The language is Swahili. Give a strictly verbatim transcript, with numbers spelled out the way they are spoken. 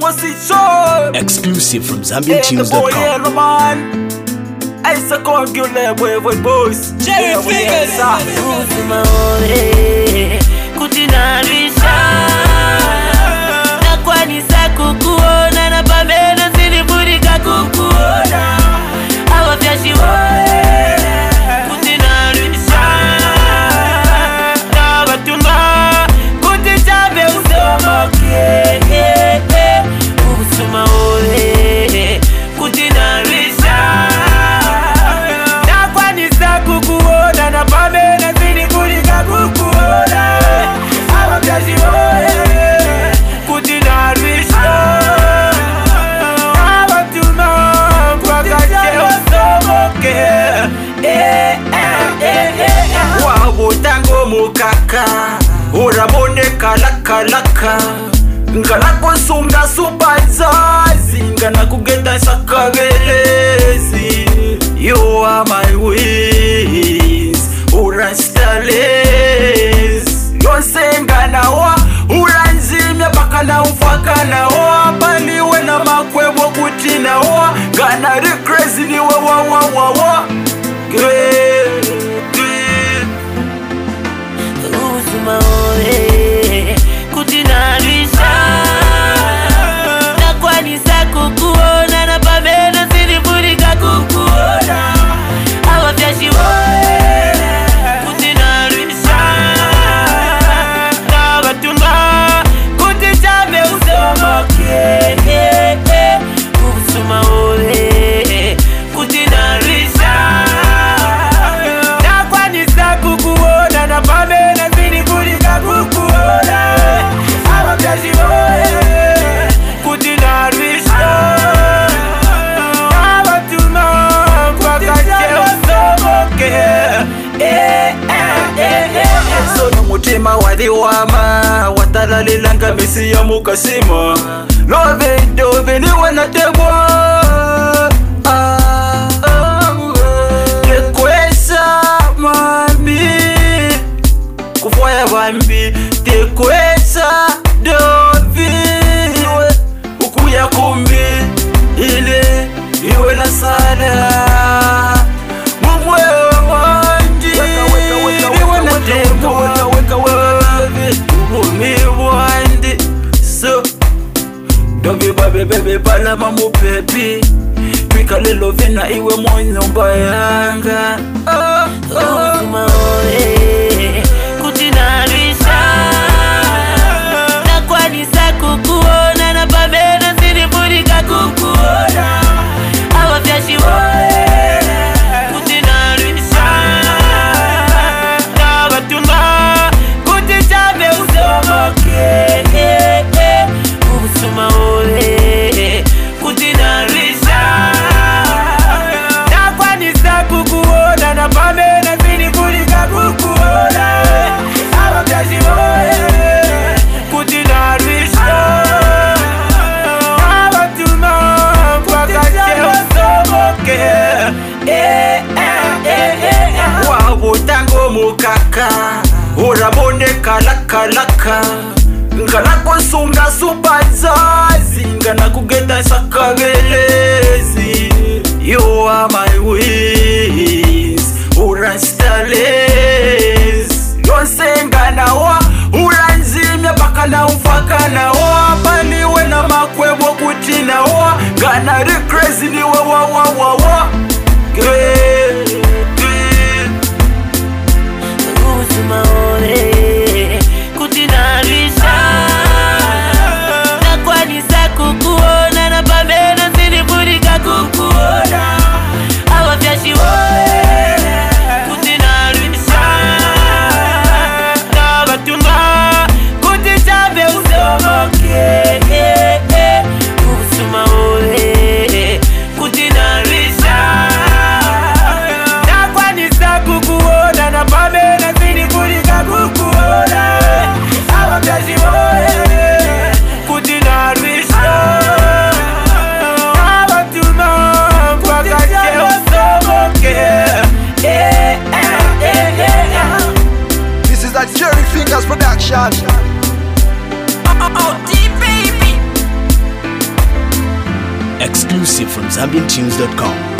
Bossy Show. Exclusive from Zambian Tunes dot com. I say come give them boy boys. Jerry Figures. Kutinarisha na kwani sa kukuona na pamena zilifurika kukuona awa vyashi woe kutinarisha na watunga kutichabe usomoke usuma ole kutinarisha na kwani sa kukuona na pamena zilifurika kukuona awa vyashi woe kutinarisha wabutango mukaka uraboneka laka laka ngalako sunga subazazi ngana kugeta sakabelezi. You are my wings urastales yonsenga nawa uranzimya paka na ufaka nawa baliwe na makwebo kuti nawa gana recrazy niwe wa wa wa wa Great, great. Usuma ole kutinarisha na kwani sa kukuona na pamena zilifurika kukuona awa vyashi woe kutinarisha na watunga kutichabe usomoke usuma ole kutinarisha na kwani sa kukuona na pamena zilifurika kukuona awa vyashi woe kutinarisha na watunga kwakache usomoke Sono mutima waliwama watalalilanga misi ya mukasima love dove niwe natemwa tekwesa mami kufwaya bambi tekwesa dovi ukuya kumbi ile iwe na sala mumwe wanji iwe na temwa umiwandi so dovi babe bebe pala mamu pepi twikalelo vina iwe monyomba yanga usuma ole kutinarisha na kwani sa kukuona na pamena zilifurika kukuona awa vyashi woe kutinarisha na watunga kutichabe usomoke usuma ole kutinarisha na kwani sa kukuona na pamena zilifurika kukuona awa vyashi woe kutinarisha na watunga kwakache usomoke wabutango mukaka uraboneka laka laka ngalako sunga subazazi ngana kugeta sakabelezi. You are my wings urastales yonsenga nawa uranzimya paka na ufaka nawa baliwe na makwebo kuti nawa gana recrazy niwe wa wa wa wa Great, great. usuma ole kutinarisha na kwani sa kukuona na pamena zilifurika kukuona awa vyashi woe kutinarisha na watunga kutichabe usomoke usuma ole kutinarisha na kwani sa kukuona na pamena zilifurika from zambian tunes dot com.